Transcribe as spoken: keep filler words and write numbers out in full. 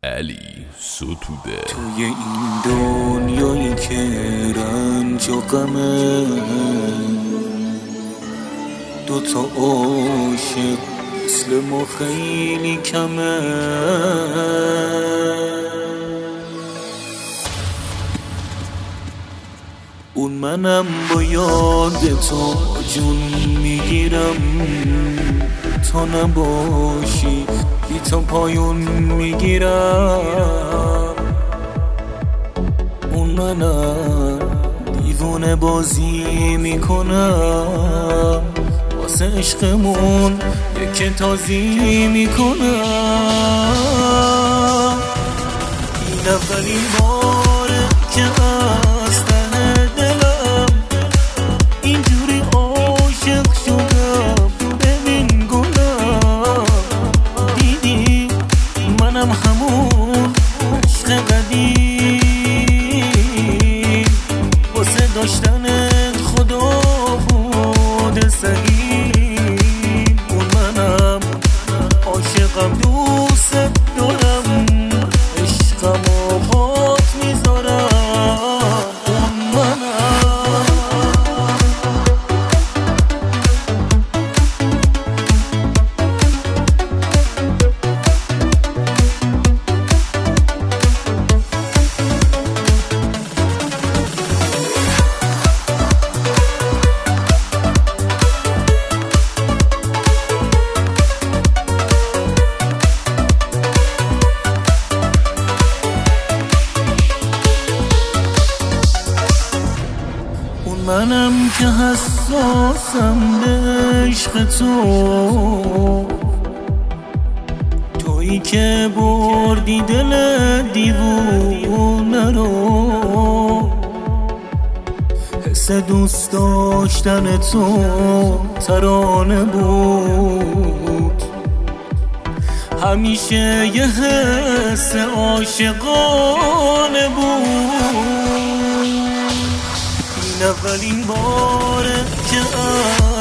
علی ستوده. توی این دنیایی که رنج و غمه، دوتا عاشق مثل ما خیلی کمه. اون منم با یاد تو جون میگیرم، تا نباشی بی تو پایون میگیرم. اون منم دیوونه بازی میکنم، واسه عشقمون یک تازی میکنم. این اولین باره که از ته دلم اینجوری عاشق شدم. ببین گلم، دیدی منم همون عشق قدیم، واسه داشتنت خدا بود سهیم. اون منم عاشقم، دوست دارم، عشقم و پات میذارم. اون منم منم که حساسم به عشق تو، تویی که بردی دل دیوونه رو. حس دوست داشتن تو ترانه بود، همیشه یه حس عاشقانه بود. این اولین باره که